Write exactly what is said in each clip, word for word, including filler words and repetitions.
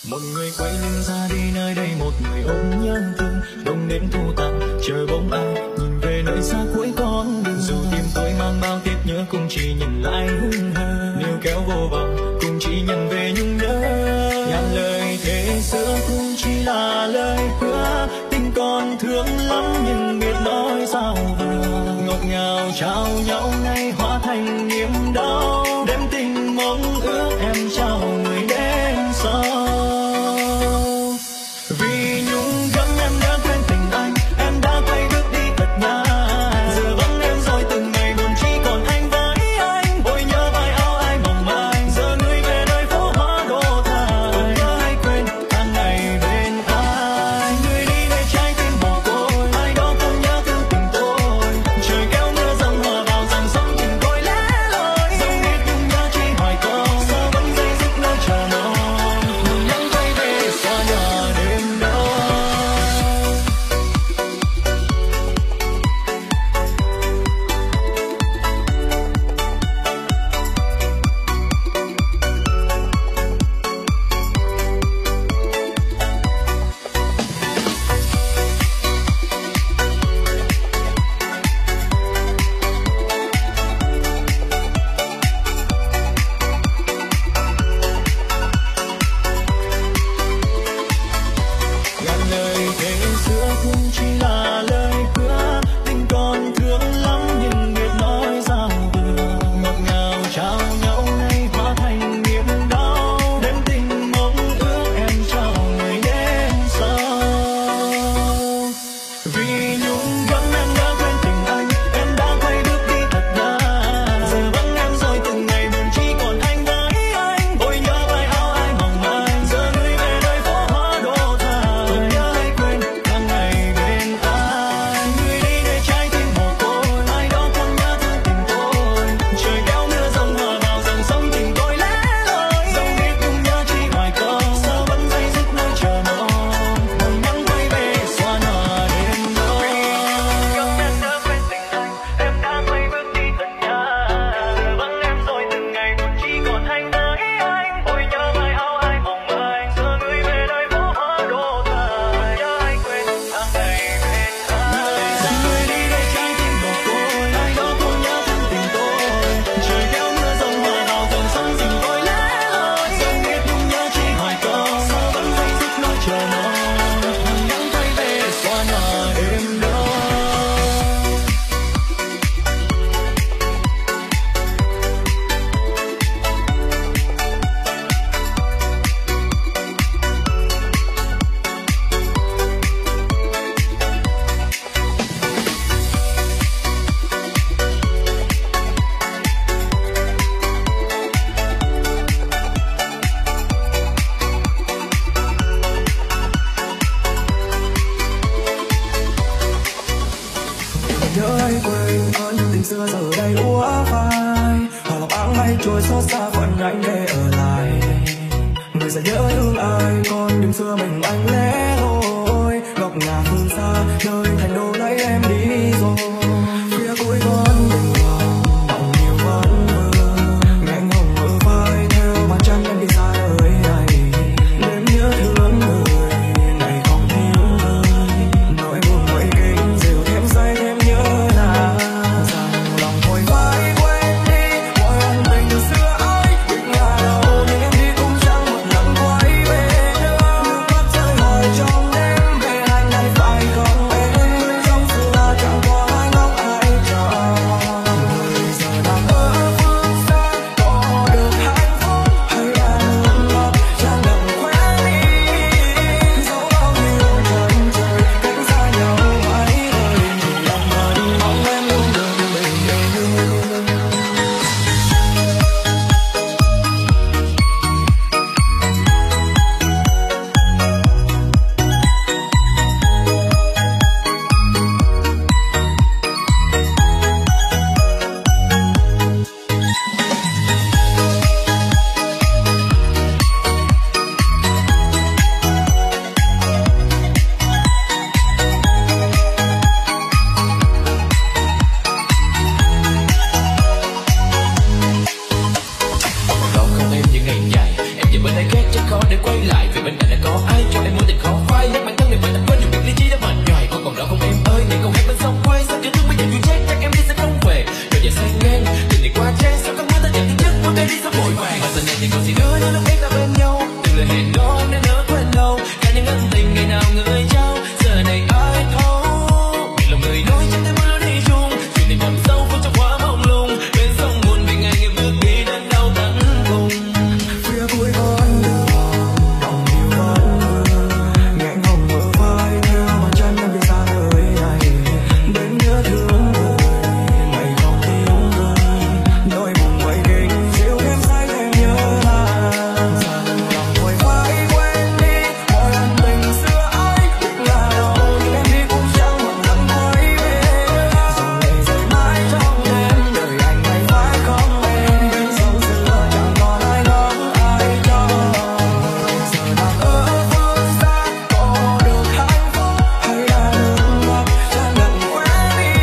Một người quay lưng ra đi nơi đây, một người ôm nhớ thương. Đông đến thu tàn chờ bóng ai nhìn về nơi xa cuối con đường. Dù tim tôi mang bao tiếc nhớ cũng chỉ nhìn lại hững hờ. Níu kéo vô vọng cũng chỉ nhận về nhung nhớ. Ngàn lời thề xưa cũng chỉ là lời hứa. Tình còn thương lắm nhưng biết nói sao vừa. Ngọt ngào trao nhau nay hóa thành niềm đau. Đêm tình mong ước em trao người đến sau. Vì nhung gấm em đã quên tình anh, em đã quay bước đi thật nhanh. Giờ vắng em rồi từng ngày buồn chỉ còn anh với anh. Ôi nhớ vai áo ai mỏng manh, giờ người về nơi phố hóa đô thành. Nhớ hay quên tháng ngày bên anh. Người đi để trái tim mồ côi, ai đó không nhớ thương tình tôi. Trời kéo mưa dâng hòa vào dòng sông tình tôi lẻ loi. Dẫu biết nhung nhớ chỉ hoài câu, sao vẫn dây dứt nơi chờ mong. Nắng nắng quay về xóa nhòa đêm đâu. Ngàn lời thề xưa cũng chỉ là lời hứa. Tình còn thương lắm nhưng biết nói sao vừa. Ngọt ngào trao nhau nay hóa thành niềm đau. Đêm tình mong ước em trao người đến sau. Vì nhung gấm em đã quên tình anh, em đã quay bước đi thật nhanh. Giờ vắng em rồi từng ngày buồn chỉ còn anh với anh. Ôi nhớ vai áo ai mỏng manh, giờ người về nơi phố hóa đô thành. Nhớ hay quên tháng ngày bên anh. Người đi để trái tim mồ côi, ai đó không nhớ thương tình tôi. Trời kéo mưa dâng hòa vào dòng sông tình tôi lẻ loi. Dẫu biết nhung nhớ chỉ hoài câu, sao vẫn dây dứt nơi chờ mong. Nắng nắng quay về xóa nhòa đêm đâu. Gấm em đã quên tình anh, em đã quay bước đi thật nhanh. Giờ vắng em rồi từng ngày buồn chỉ còn anh với anh. Ôi nhớ vai áo ai mỏng manh, giờ người về nơi phố hóa đô thành. Nhớ hay quên tháng ngày bên anh. Người đi để trái tim mồ côi, ai đó không nhớ thương tình tôi. Trời kéo mưa dâng hòa vào dòng sông tình tôi lẻ loi. Dẫu biết nhung nhớ chỉ hoài câu, sao vẫn dây dứt nỗi chờ mong. Nắng nắng quay về xóa nhòa đêm đâu. Nhớ hay quên ơn tình xưa giờ đây úa phai. Hòa lòng áng mây trôi xót xa phận anh để ở lại. Người sẽ nhớ thương ai, còn đêm xưa mình anh lẻ loi. Ngọc ngà phương xa, nơi thành đô lấy em đi rồi. Phía cuối con đường vòng, vòng nhiều vẫn vương. Ngạnh hồng ở vai theo bàn chân em đi xa nơi này. Đêm nhớ thương người, ngày còn thiếu người. Nỗi buồn nỗi kinh, rượu thêm say thêm nhớ là rằng lòng thôi phải quên đi mọi ân tình từ xưa ấy. Biết là đâu nhưng em đi cũng chẳng một lần quay về nữa. Nước mắt rơi hỏi cho khó để quay lại vì bên cạnh đã có ai cho em mối tình khó phai. Nhắc bản thân để phải tập quên điều việc lý trí đã mệt nhòi. Có còn đó không em ơi, để câu hát bên sông quay sao chưa thương bây giờ chưa chết chắc em đi sẽ không về. Rồi giờ say ngang tình này qua trang sao không muốn ta nhận thứ nhất muốn tay đi sao vội vàng. Mà giờ này thì còn gì nữa nếu lúc em ta bên nhau. Từng lời hẹn đó nên nỡ quên lâu. Cả những ân tình ngày nào người trao giờ này ai thấu. Vì lòng người nói chẳng thể muốn lối đi chung. Chuyện tình nằm sâu vô trong quá mông lung. Bên sông buồn vì ngày nghiệp bước đi đến đau tận cùng. Phía cuối con đường đồng yêu vẫn vương nghẹn ngồng bờ vai theo bàn chân em đi xa nơi này. Đến nhớ thương người ngày không tiếng cười đôi mùng quay kinh dịu thêm say thêm nhớ nàng. Dần lòng vội vãi quên đi mọi ân tình xưa ấy biết là đâu nhưng em đi cũng chẳng một lần quay về. Dòng lệ rơi mãi trong đêm đời anh hay phải không em bên sông xưa chẳng còn ai ngóng ai cho. Giờ đang ở phương xa có được hạnh phúc hay là nước mắt chẳng ngần quên đi.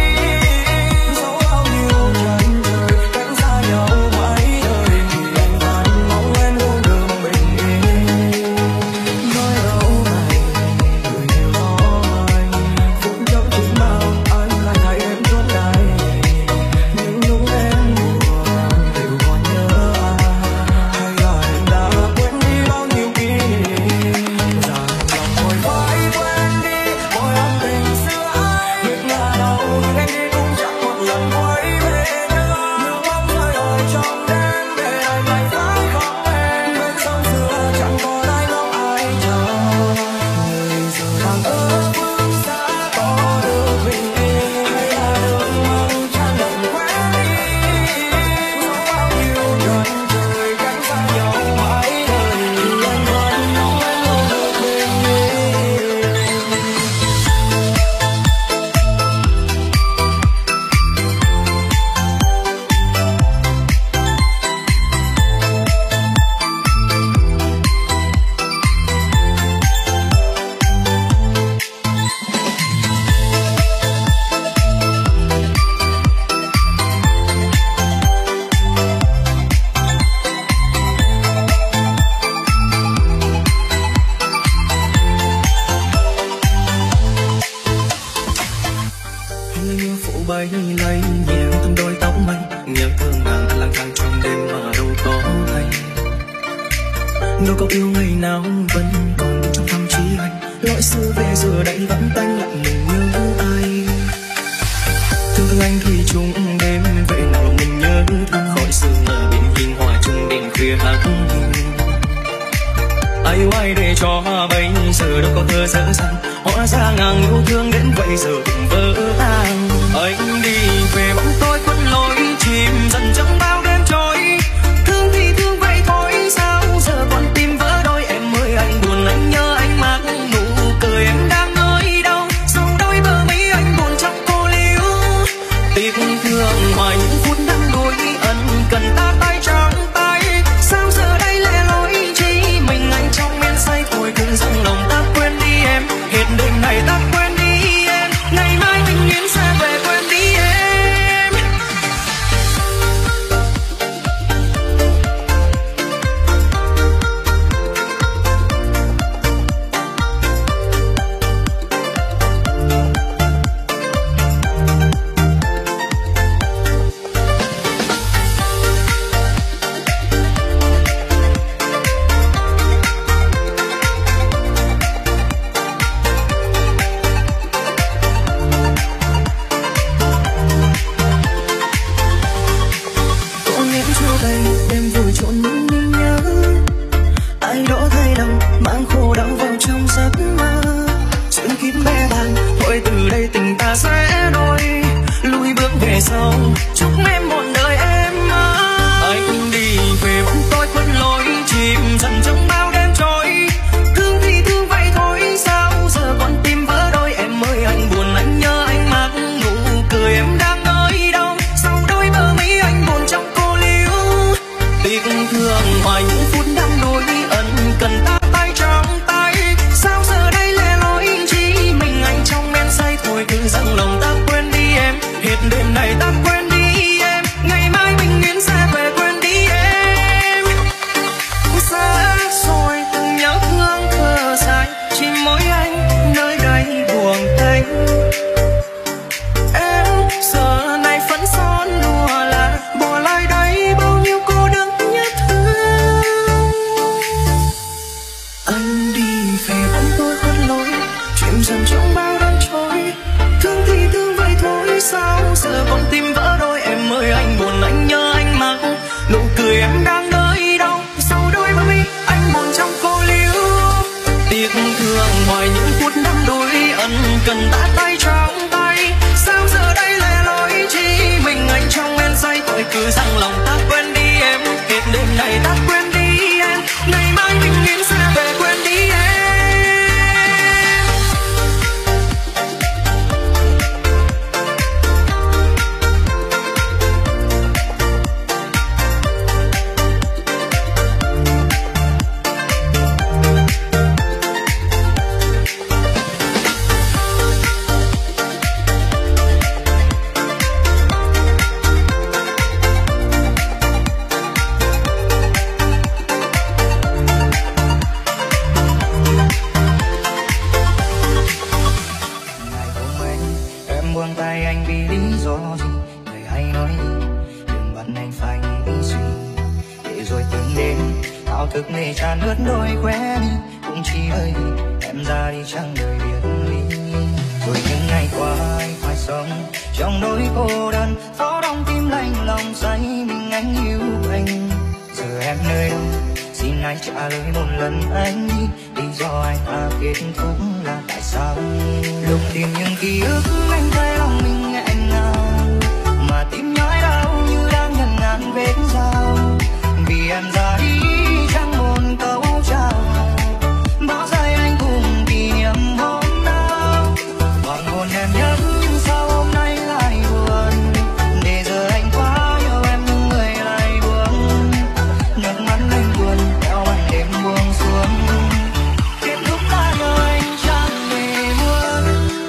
Dẫu bao nhiêu chân trời cách xa nhau mãi đời thì anh vẫn mong em luôn được bình yên. Nói đâu này người yêu có anh phút chốc chỉ bao anh lại thấy em chốt này. Nhưng lúc em buồn đều còn nhớ anh hay là em đã quên đi bao nhiêu kỷ niệm. Dần lòng vội vãi quên đi mọi ân tình xưa ấy biết là đâu nhưng em đi cũng chẳng một lần quay về nữa. Nước mắt rơi hồi trong đêm để anh lại phải không em bên sông xưa chẳng còn ai ngóng ai chờ. Người giờ đang ở phương xa có được bình yên hay là nước mắt chẳng ngần quên đi. Dẫu bao nhiêu chân trời cách xa nhau mãi đời thì anh vẫn mong em luôn được bình yên. Mưa phủ bay lay nhẹ từng đôi tóc mây nhớ thương nàng anh lang thang trong đêm mà đâu có hay. Đâu có yêu ngày nào vẫn còn trong tâm trí anh lỗi xưa về giờ đây vẫn tanh lặng mình nhớ ai. Thương thương anh thủy chung đêm vậy nào lòng mình nhớ thương khỏi xưa ngờ biển hiên hòa chung đêm khuya hắt ai yêu ai để cho bây giờ đâu có thơ dở dang hóa ra ngang yêu thương đến vậy giờ cũng vỡ tan. Anh đi về bóng tối quấn lối chìm dần trong bao đêm trôi. Thương thì thương vậy thôi sao giờ con tim vỡ đôi. Em ơi anh buồn anh nhớ anh mặc nụ cười em đang nơi đâu. Sau đôi bờ mi anh buồn trong cô liễu. Tiếc thương ngoài những phút đang đôi ân cần ta tay trong tay. Sao giờ đây lẻ loi chỉ mình anh trong men say thôi cứ dâng lòng ta quên đi em. Hết đêm này ta quên đi em. Ngày mai tình yên sẽ về quên đi em. Có những chiều đây đêm vui trộn những niềm nhớ. Ai đó thay lòng mang khổ đau vào trong giấc mơ. Chuyện kín bé bàng thôi từ đây tình ta sẽ đôi. Lùi bước về sau chúc em một đời em mơ. Anh đi về bóng tối quấn lối chìm dần trong bao đêm trôi. Thương thì thương vậy thôi sao giờ con tim vỡ đôi. Em ơi anh buồn anh nhớ anh mặc nụ cười em đang nơi đâu. Sau đôi bờ mi anh buồn trong cô liễu. Tiếc thương ngoài những phút đang đôi ân cần ta tay trong tay. Sao giờ đây lẻ loi chỉ mình anh trong men say thôi cứ dâng lòng ta quên đi em. Hết đêm này ta quên đi em. thức để tràn ướt đôi khóe mi, cũng chỉ hơi vì em ra đi chẳng đời biệt ly. Rồi những ngày qua anh phải sống trong nỗi cô đơn, gió đông tim lạnh lòng say mình anh yêu anh. Giờ em nơi đâu, xin anh trả lời một lần anh đi, lý do anh ta kết thúc là tại sao? Lúc tìm những ký ức anh thấy lòng mình nghẹn ngào, mà tim nhói đau như đang ngần ngàn vết dao. Vì em ra đi chẳng một câu chào, bỏ rơi anh cùng kỷ niệm hôm nào. Hoàng hôn em nhớ nhưng sao hôm nay lại buồn, để giờ anh quá yêu em nhưng người lại buông. Nước mắt anh buồn theo màn đêm buông xuống, kết thúc là nhờ anh chẳng hề muốn.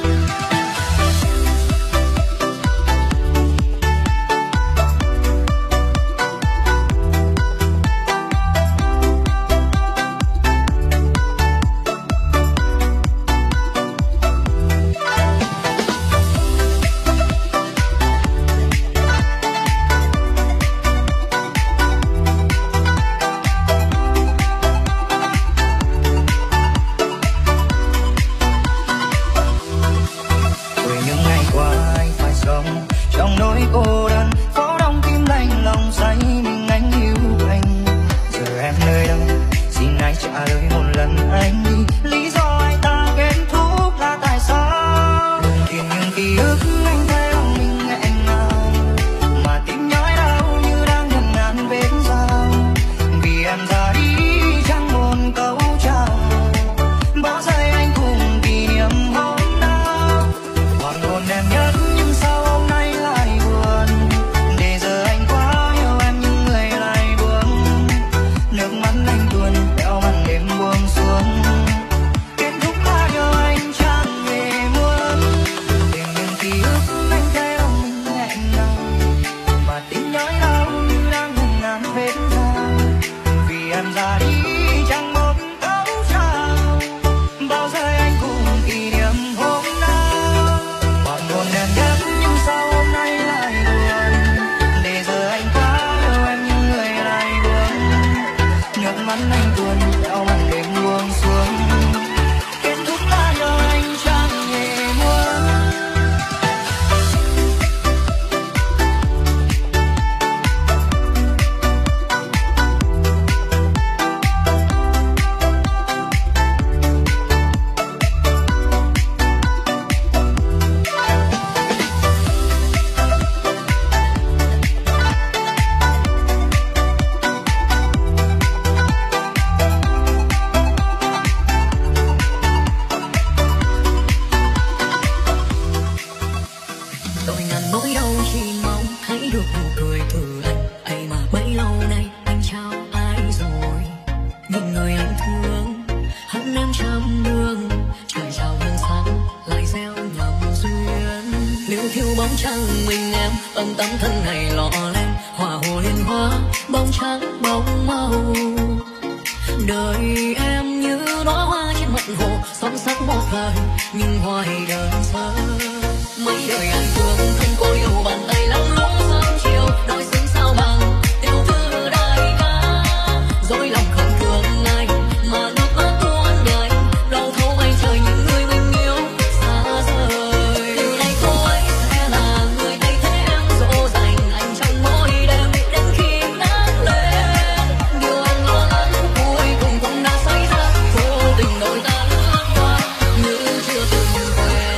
Trong nỗi cô đơn, phố đông tim lạnh lòng say mình anh yêu anh. Giờ em nơi đâu, xin anh trả lời một lần anh đi, lý do anh ta kết thúc là tại sao? Đừng tìm những ký ức anh thấy lòng mình nghẹn ngào, mà tim nhói đau như đang ngần ngàn vết dao. Vì em ra đi chẳng một câu chào, bỏ rơi anh cùng kỷ niệm hôm nào. Hoàng hôn em nhớ nhưng sao hôm nay lại buồn, để giờ anh quá yêu em nhưng người lại buông. Nước mắt anh tuôn theo màn đêm buông xuống, kết thúc là nhờ anh chẳng hề muốn. Tìm những ký ức anh thấy lòng mình nghẹn ngào, mà tim nhói đau như đang ngần ngàn vết dao. Vì em ra đi chẳng một câu chào, bao rơi anh cùng kỷ niệm hôm nào. Hoàng hôn em nhớ nhưng sao hôm nay lại buồn, để giờ anh quá yêu em nhưng người lại buông. Nước mắt anh tuôn theo màn đêm buông xuống, kết thúc là nhờ anh chẳng hề muốn. Tôi ngàn nỗi đau chỉ mong hãy được nụ cười từ anh, ấy mà bấy lâu nay anh trao ai rồi. Những người anh thương hẳn em trăm đường, trời chào hương sáng lại gieo nhầm duyên. Nếu thiếu bóng trăng mình em ấm tấm thân này lọ lem, hoa hồ liên hoa bóng trắng bóng màu. Đời em như đóa hoa trên mặt hồ, sóng sắc một thời nhưng hoài đơn sơ. Mấy đời anh thương thân cô yêu bàn tay lắm lúc sớm chiều, đôi xứng sao bằng yêu thư đại ca. Dối lòng không thương ai mà nước mắt tuôn đầy, đau thấu anh trời những người mình yêu xa rời. Từ nay cô ấy sẽ là người thay thế em dỗ dành anh trong mỗi đêm đến khi nắng lên. Điều anh lo lắng cuối cùng cũng đã xảy ra, vô tình đôi ta lướt qua như chưa từng quen.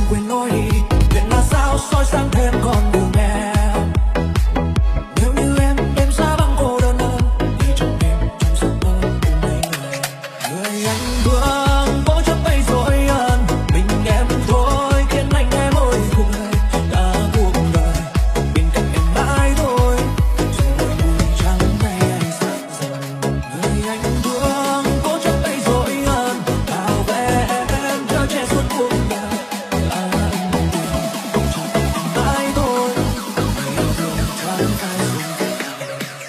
quên lối đi. Chuyện là sao soi sáng thêm con đường em. Nếu như em đêm xa băng cô đơn hơn, thì trong đêm trong giấc mơ cùng mấy người. Người anh thương cố chấp bay rồi hơn, mình em thôi khiến anh em ôi cười. Cả cuộc đời bên cạnh em mãi thôi, dù buồn vui trắng tay anh sáng giờ. Người anh thương cố chấp bay rồi hơn, bảo vệ em cho che suốt cuộc đời. Là anh buồn tình không cho em mãi thôi, người yêu thương trắng tay xuống về này.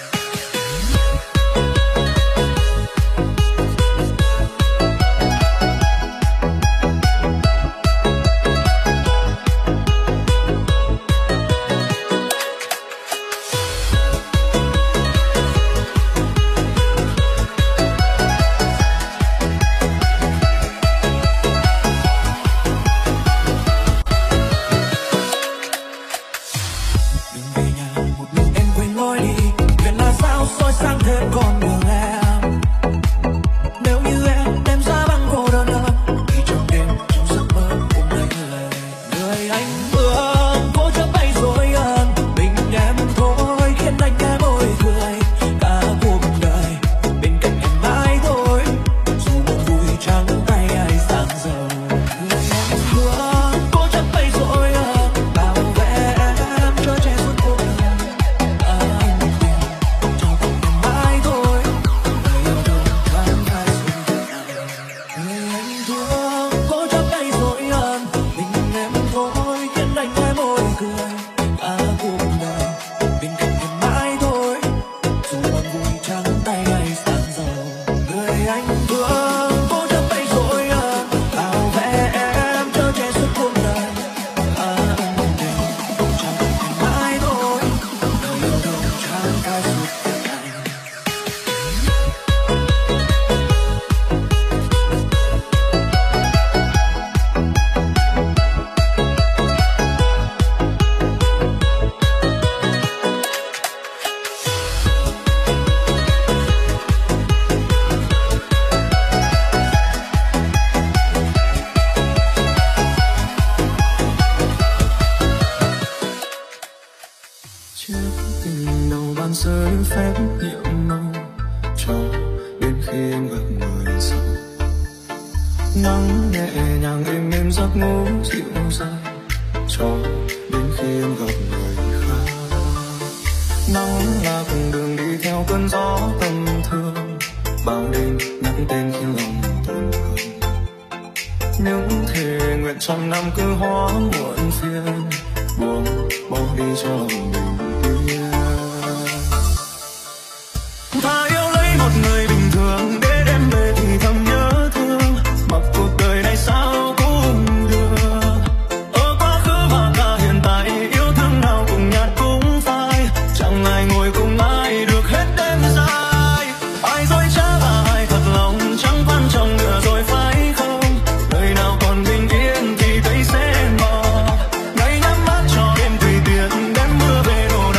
Đừng về nhà một mình em quên lối đi. Chuyện là sao soi sáng thêm con đường em. Nếu như em đêm xa băng cô đơn hơn, thì trong đêm trong giấc mơ cùng mấy người. Người anh thương cố chấp bay rồi hơn, mình em thôi khiến anh em ôi cười. Cả cuộc đời bên cạnh em mãi thôi, dù buồn vui trắng tay ai sáng giàu. Người anh thương cố chấp bay rồi hơn, bảo vệ em cho che suốt cuộc đời. À, anh buồn tình không cho em mãi thôi, người yêu thương trắng tay xuống về này. Người anh thương cố chấp bay rồi hơn, mình em thôi khiến anh em ôi cười. Cả cuộc đời bên cạnh em mãi thôi, dù buồn vui trắng tay ai sáng giàu. Người anh thương cố chấp bay rồi hơn, bảo vệ em cho che suốt cuộc đời. À, anh buồn tình không cho em mãi thôi, người yêu thương trắng tay suốt về này. Trước tình đầu ban rơi phép nhiệm màu, cho đến khi anh gặp người sau. Nắng nhẹ nhàng êm êm giấc ngủ dịu dàng, cho đến khi em gặp người khác. Nắng là cùng đường đi theo cơn gió tầm thường, bao đêm nhắc tên khiến lòng tổn thương. Những thề nguyện trăm năm cứ hóa muộn phiền, buông bỏ đi cho lòng mình yên. Thà yêu lấy một người bình thường để đêm về thì thầm nhớ thương, mặc cuộc đời này sao cũng được. Ở quá khứ và cả hiện tại, yêu thương nào cùng nhạt cũng phai, chẳng ai ngồi cùng ai được hết đêm dài. Ai dối trá và ai thật lòng chẳng quan trọng nữa rồi phải không? Đời nào còn bình yên thì thấy sẽ mò. Ngày nhắm mắt cho đêm tùy tiện, đêm mưa về đổ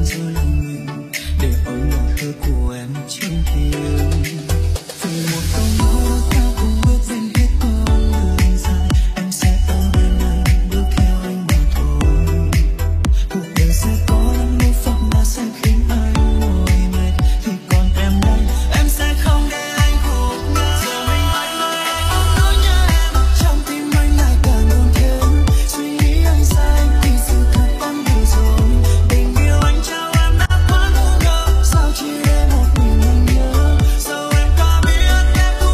tan rơi lòng mình để ôm lời hứa của em trên thềm. Vì một câu nói đã theo cùng bước bên hết con đường dài, em sẽ ở bên anh bước theo anh mà thôi. Cuộc đời sẽ có lắm nỗi phận mà sẽ khiến anh mỏi mệt, thì còn em đây em sẽ không để anh khổ ngã. Giờ mình mãi mãi không nói nhớ em, trong tim anh lại càng buồn thêm. Suy nghĩ anh sai vì sự thật vẫn hiểu rồi, tình yêu anh trao em đã quá ngu ngơ. Sao chỉ để một mình anh nhớ, sao em có biết em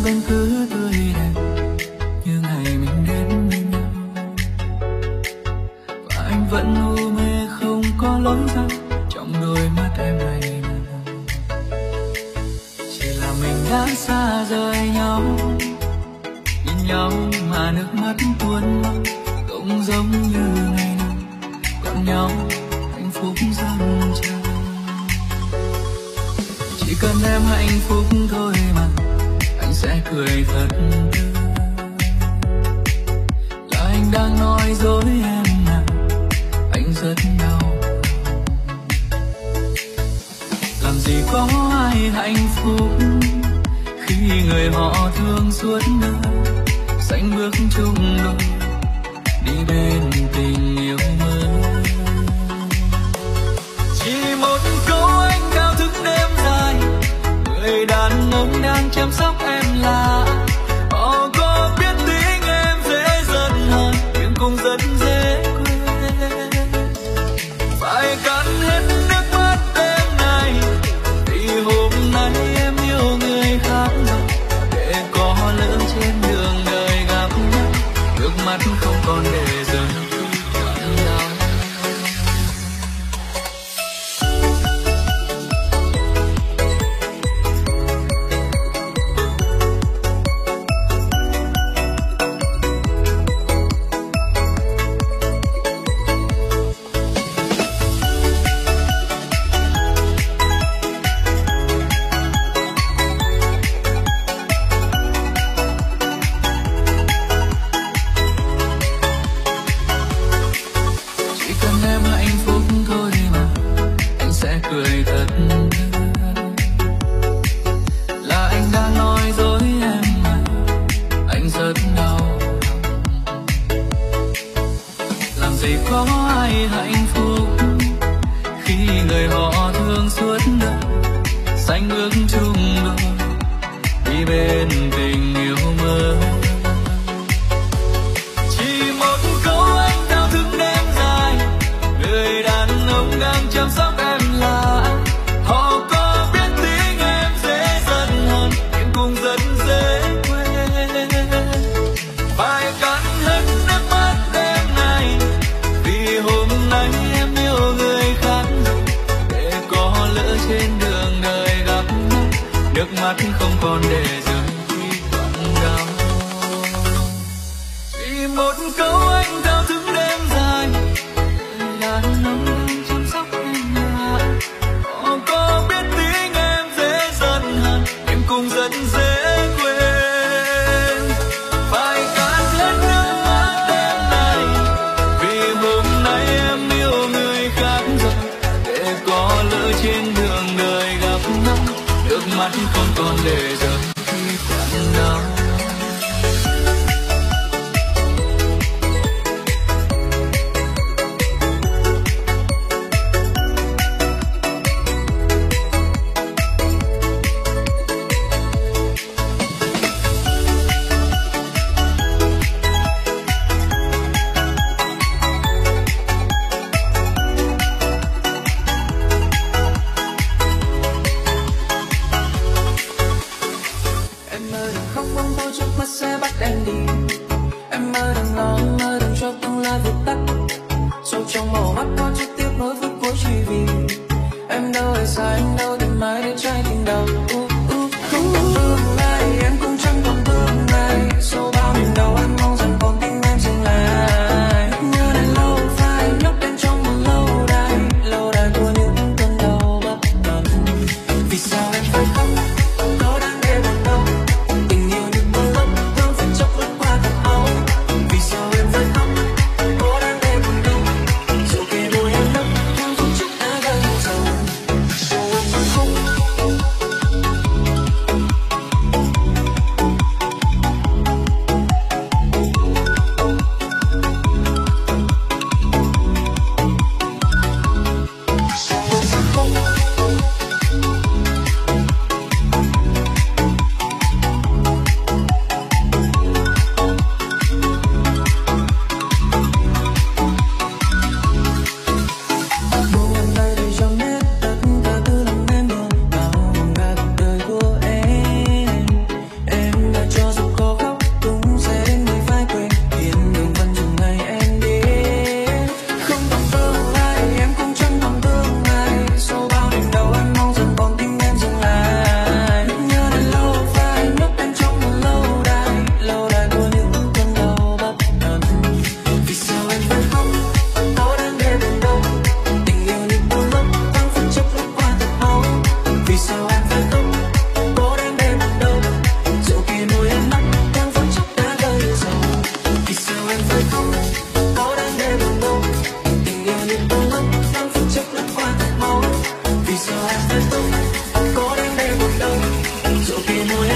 cánh cửa tươi đẹp như ngày mình đến bên nhau, và anh vẫn u mê không có lối ra trong đôi mắt em này nào. Chỉ là mình đã xa rời nhau, nhìn nhau mà nước mắt tuôn lăn, không giống như ngày nào gặp nhau hạnh phúc dâng tràn. Chỉ cần em hạnh phúc thôi mà anh sẽ cười thật tươi. Là anh đang nói dối em nào, anh rất đau. Làm gì có ai hạnh phúc khi người họ thương suốt đời, sánh bước chung đôi đi bên tình yêu mới. Chỉ một câu anh thao thức đêm dài, người đàn ông đang chăm sóc em là họ có biết tiếng em dễ giận hờn nhưng cũng rất dễ quên. Phải cắn hết nước mắt đêm này vì hôm nay em yêu người khác rồi, để có lỡ trên đường đời gặp nhau nước mắt không còn để rơi.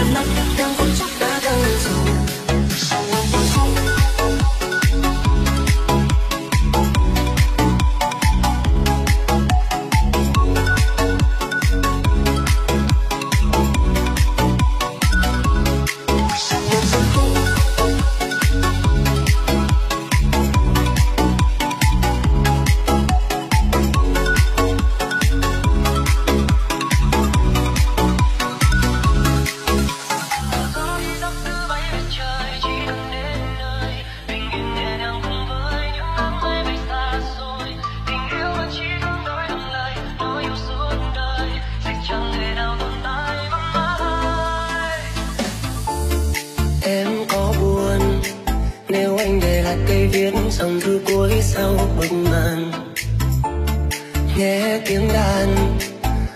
mắt đang phút chốc đã gần rồi. dòng thư cuối sau bức màn nghe tiếng đàn